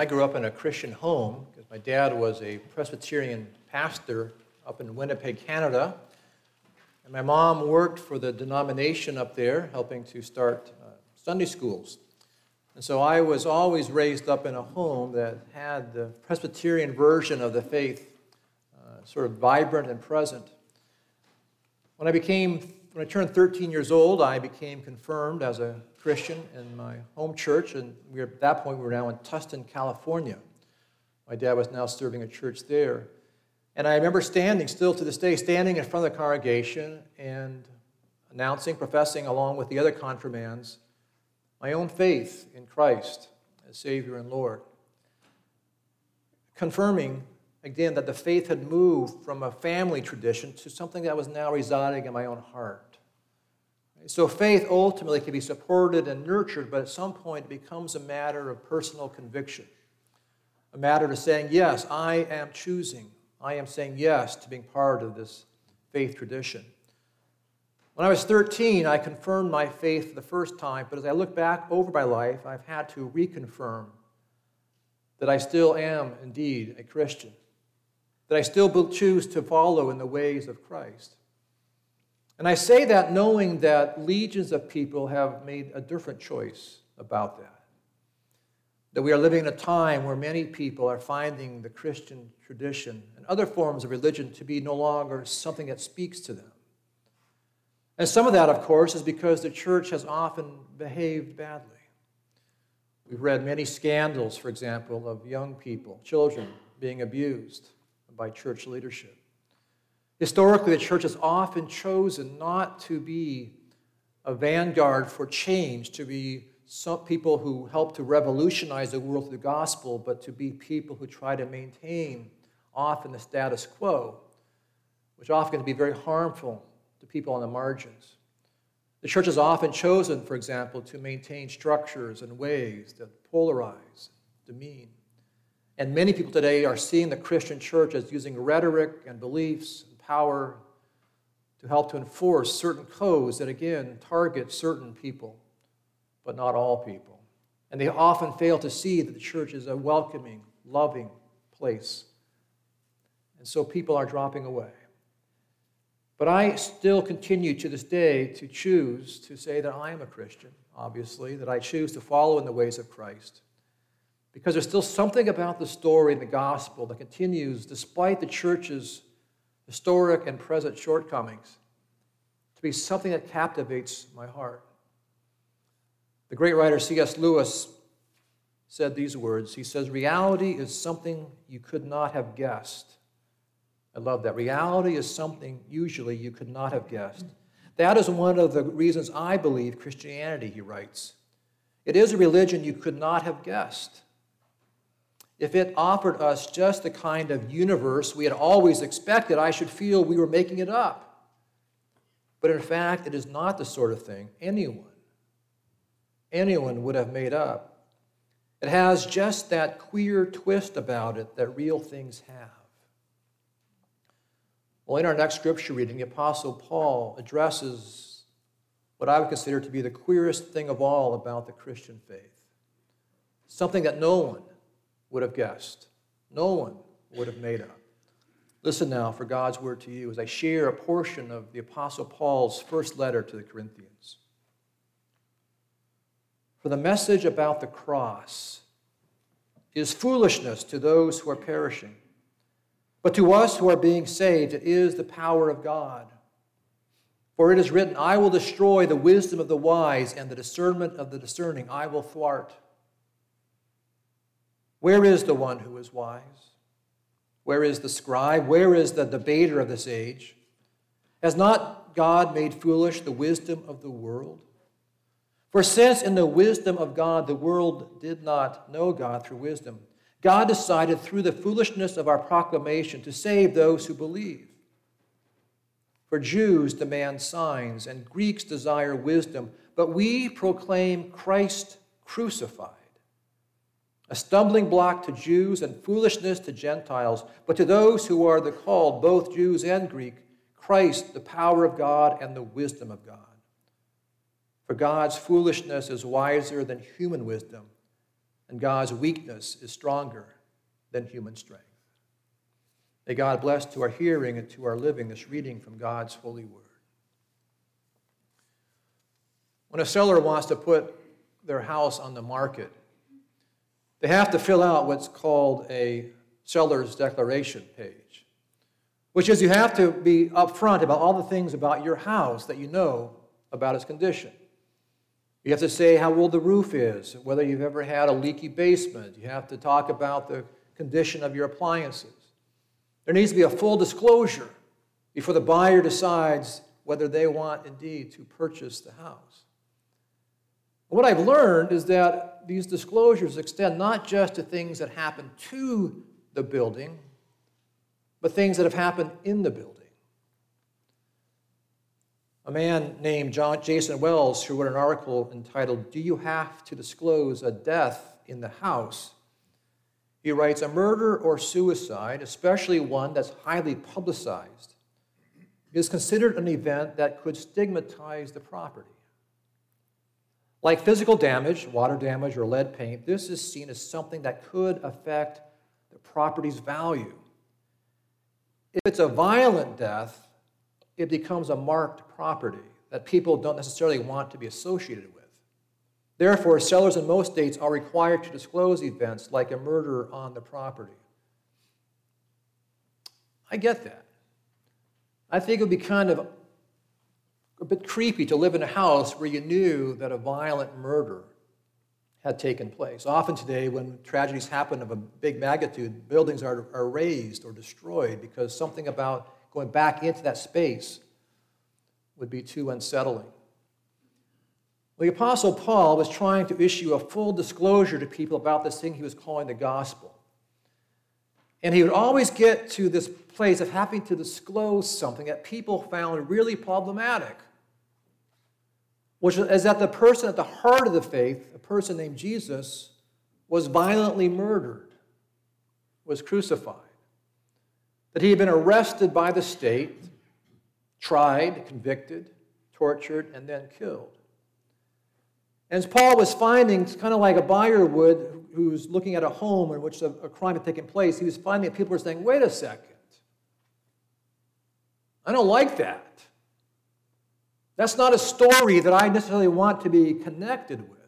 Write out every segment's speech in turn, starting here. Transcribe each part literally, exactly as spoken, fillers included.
I grew up in a Christian home because my dad was a Presbyterian pastor up in Winnipeg, Canada. And my mom worked for the denomination up there, helping to start uh, Sunday schools. And so I was always raised up in a home that had the Presbyterian version of the faith uh, sort of vibrant and present. When I became, when I turned thirteen years old, I became confirmed as a Christian in my home church, and we were, at that point we were now in Tustin, California. My dad was now serving a church there. And I remember standing, still to this day, standing in front of the congregation and announcing, professing along with the other confirmands, my own faith in Christ as Savior and Lord. Confirming, again, that the faith had moved from a family tradition to something that was now residing in my own heart. So faith ultimately can be supported and nurtured, but at some point it becomes a matter of personal conviction, a matter of saying, yes, I am choosing, I am saying yes to being part of this faith tradition. When I was thirteen, I confirmed my faith for the first time, but as I look back over my life, I've had to reconfirm that I still am indeed a Christian, that I still choose to follow in the ways of Christ. And I say that knowing that legions of people have made a different choice about that. That we are living in a time where many people are finding the Christian tradition and other forms of religion to be no longer something that speaks to them. And some of that, of course, is because the church has often behaved badly. We've read many scandals, for example, of young people, children, being abused by church leadership. Historically, the church has often chosen not to be a vanguard for change, to be some people who help to revolutionize the world through the gospel, but to be people who try to maintain often the status quo, which often can be very harmful to people on the margins. The church has often chosen, for example, to maintain structures and ways that polarize, demean. And many people today are seeing the Christian church as using rhetoric and beliefs power to help to enforce certain codes that, again, target certain people, but not all people. And they often fail to see that the church is a welcoming, loving place. And so people are dropping away. But I still continue to this day to choose to say that I am a Christian, obviously, that I choose to follow in the ways of Christ. Because there's still something about the story in the gospel that continues, despite the church's historic and present shortcomings, to be something that captivates my heart. The great writer C S Lewis said these words. He says, reality is something you could not have guessed. I love that. Reality is something usually you could not have guessed. That is one of the reasons I believe Christianity, he writes. It is a religion you could not have guessed. If it offered us just the kind of universe we had always expected, I should feel we were making it up. But in fact, it is not the sort of thing anyone, anyone would have made up. It has just that queer twist about it that real things have. Well, in our next scripture reading, the Apostle Paul addresses what I would consider to be the queerest thing of all about the Christian faith. Something that no one would have guessed. No one would have made up. Listen now for God's word to you as I share a portion of the Apostle Paul's first letter to the Corinthians. For the message about the cross is foolishness to those who are perishing, but to us who are being saved, it is the power of God. For it is written, I will destroy the wisdom of the wise, and the discernment of the discerning I will thwart. Where is the one who is wise? Where is the scribe? Where is the debater of this age? Has not God made foolish the wisdom of the world? For since in the wisdom of God the world did not know God through wisdom, God decided through the foolishness of our proclamation to save those who believe. For Jews demand signs and Greeks desire wisdom, but we proclaim Christ crucified. A stumbling block to Jews and foolishness to Gentiles, but to those who are the called, both Jews and Greek, Christ, the power of God and the wisdom of God. For God's foolishness is wiser than human wisdom, and God's weakness is stronger than human strength. May God bless to our hearing and to our living this reading from God's holy word. When a seller wants to put their house on the market, they have to fill out what's called a seller's declaration page, which is you have to be upfront about all the things about your house that you know about its condition. You have to say how old the roof is, whether you've ever had a leaky basement. You have to talk about the condition of your appliances. There needs to be a full disclosure before the buyer decides whether they want indeed to purchase the house. What I've learned is that these disclosures extend not just to things that happen to the building, but things that have happened in the building. A man named John Jason Wells, who wrote an article entitled, "Do You Have to Disclose a Death in the House?" He writes, "A murder or suicide, especially one that's highly publicized, is considered an event that could stigmatize the property. Like physical damage, water damage, or lead paint, this is seen as something that could affect the property's value. If it's a violent death, it becomes a marked property that people don't necessarily want to be associated with. Therefore, sellers in most states are required to disclose events like a murder on the property." I get that. I think it would be kind of a bit creepy to live in a house where you knew that a violent murder had taken place. Often today, when tragedies happen of a big magnitude, buildings are, are razed or destroyed because something about going back into that space would be too unsettling. The Apostle Paul was trying to issue a full disclosure to people about this thing he was calling the gospel. And he would always get to this place of having to disclose something that people found really problematic, which is that the person at the heart of the faith, a person named Jesus, was violently murdered, was crucified. That he had been arrested by the state, tried, convicted, tortured, and then killed. And as Paul was finding, it's kind of like a buyer would who's looking at a home in which a, a crime had taken place, he was finding that people were saying, wait a second, I don't like that. That's not a story that I necessarily want to be connected with.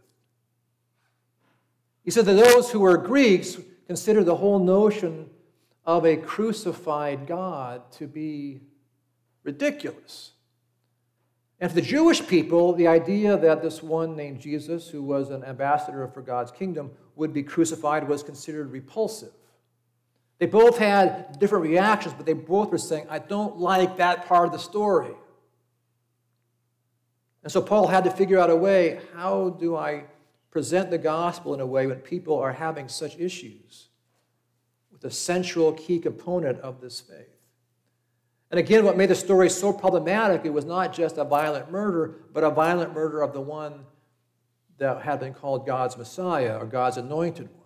He said that those who were Greeks considered the whole notion of a crucified God to be ridiculous. And for the Jewish people, the idea that this one named Jesus, who was an ambassador for God's kingdom, would be crucified was considered repulsive. They both had different reactions, but they both were saying, I don't like that part of the story. And so Paul had to figure out a way, how do I present the gospel in a way when people are having such issues with the central key component of this faith? And again, what made the story so problematic, it was not just a violent murder, but a violent murder of the one that had been called God's Messiah or God's anointed one.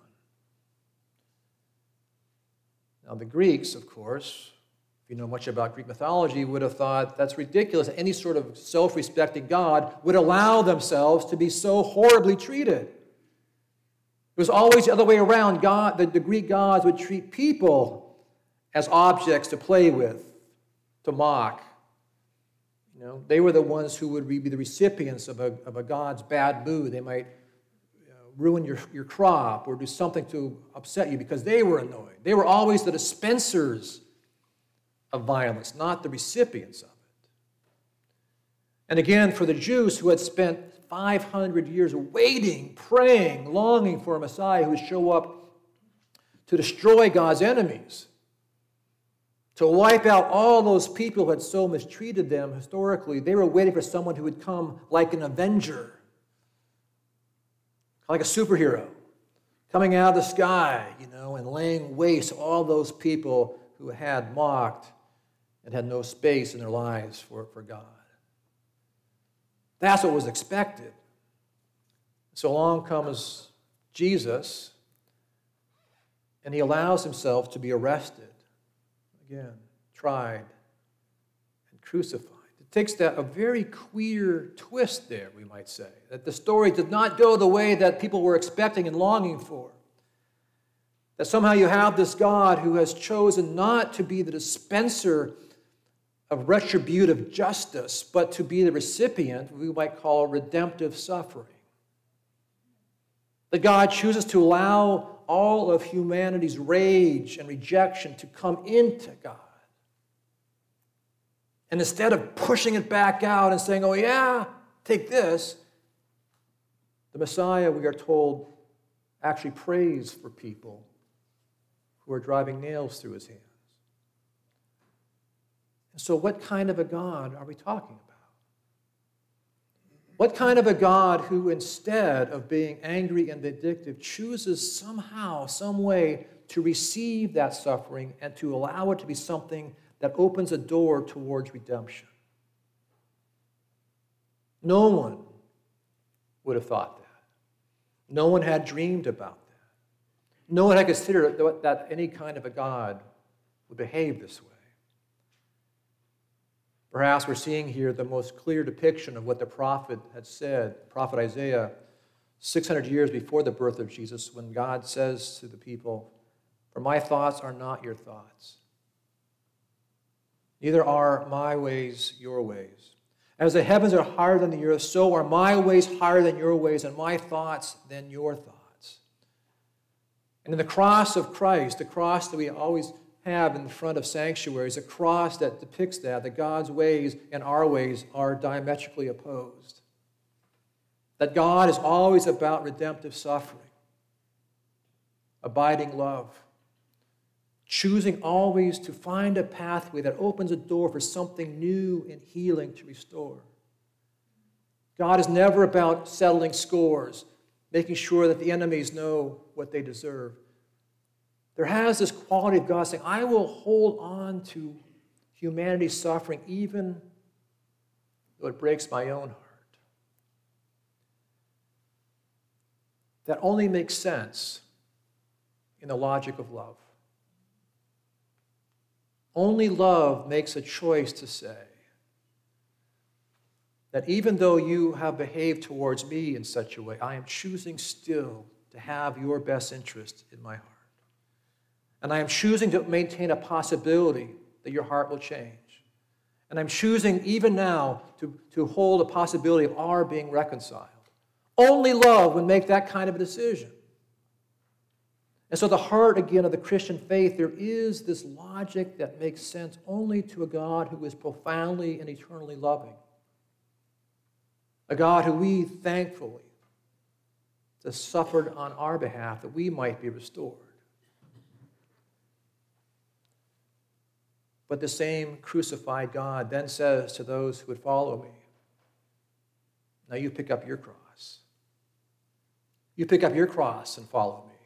Now, the Greeks, of course, if you know much about Greek mythology, would have thought that's ridiculous. Any sort of self-respecting God would allow themselves to be so horribly treated. It was always the other way around. God, the, the Greek gods would treat people as objects to play with, to mock. You know, they were the ones who would be the recipients of a, of a god's bad mood. They might you know, ruin your, your crop or do something to upset you because they were annoyed. They were always the dispensers of violence, not the recipients of it. And again, for the Jews who had spent five hundred years waiting, praying, longing for a Messiah who would show up to destroy God's enemies, to wipe out all those people who had so mistreated them historically, they were waiting for someone who would come like an avenger, like a superhero, coming out of the sky, you know, and laying waste to all those people who had mocked and had no space in their lives for, for God. That's what was expected. So along comes Jesus, and he allows himself to be arrested, again, tried, and crucified. It takes that a very queer twist there, we might say, that the story did not go the way that people were expecting and longing for. That somehow you have this God who has chosen not to be the dispenser of retributive justice, but to be the recipient, we might call redemptive suffering. That God chooses to allow all of humanity's rage and rejection to come into God. And instead of pushing it back out and saying, oh yeah, take this, the Messiah, we are told, actually prays for people who are driving nails through his hands. And so what kind of a God are we talking about? What kind of a God who, instead of being angry and vindictive, chooses somehow, some way to receive that suffering and to allow it to be something that opens a door towards redemption? No one would have thought that. No one had dreamed about that. No one had considered that any kind of a God would behave this way. Perhaps we're seeing here the most clear depiction of what the prophet had said, prophet Isaiah, six hundred years before the birth of Jesus, when God says to the people, "For my thoughts are not your thoughts, neither are my ways your ways. As the heavens are higher than the earth, so are my ways higher than your ways, and my thoughts than your thoughts." And in the cross of Christ, the cross that we always have in the front of sanctuaries, a cross that depicts that, that God's ways and our ways are diametrically opposed. That God is always about redemptive suffering, abiding love, choosing always to find a pathway that opens a door for something new and healing to restore. God is never about settling scores, making sure that the enemies know what they deserve. There has this quality of God saying, I will hold on to humanity's suffering even though it breaks my own heart. That only makes sense in the logic of love. Only love makes a choice to say that even though you have behaved towards me in such a way, I am choosing still to have your best interest in my heart. And I am choosing to maintain a possibility that your heart will change. And I'm choosing even now to, to hold a possibility of our being reconciled. Only love would make that kind of a decision. And so the heart, again, of the Christian faith, there is this logic that makes sense only to a God who is profoundly and eternally loving. A God who we thankfully has suffered on our behalf that we might be restored. But the same crucified God then says to those who would follow me, now you pick up your cross. You pick up your cross and follow me.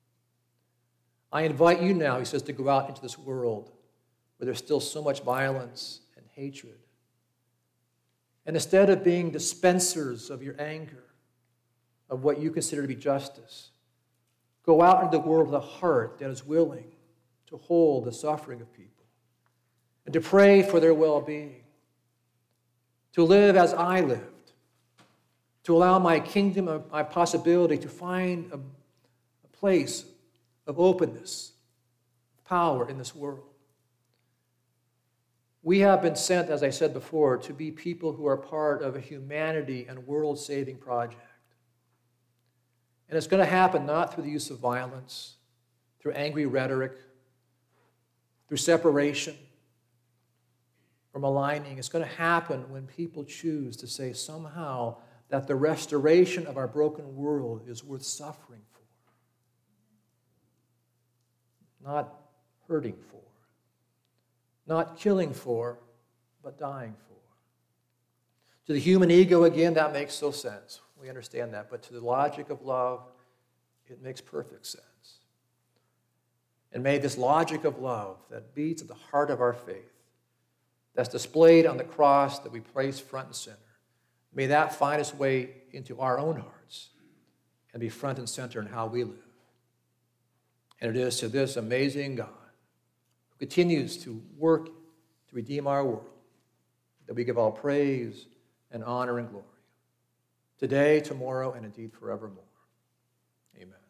I invite you now, he says, to go out into this world where there's still so much violence and hatred. And instead of being dispensers of your anger, of what you consider to be justice, go out into the world with a heart that is willing to hold the suffering of people and to pray for their well-being, to live as I lived, to allow my kingdom, my possibility to find a, a place of openness, power in this world. We have been sent, as I said before, to be people who are part of a humanity and world-saving project. And it's going to happen not through the use of violence, through angry rhetoric, through separation, or maligning. It's going to happen when people choose to say somehow that the restoration of our broken world is worth suffering for, not hurting for, not killing for, but dying for. To the human ego, again, that makes no sense. We understand that. But to the logic of love, it makes perfect sense. And may this logic of love that beats at the heart of our faith, that's displayed on the cross that we place front and center, may that find its way into our own hearts and be front and center in how we live. And it is to this amazing God who continues to work to redeem our world that we give all praise and honor and glory, today, tomorrow, and indeed forevermore. Amen.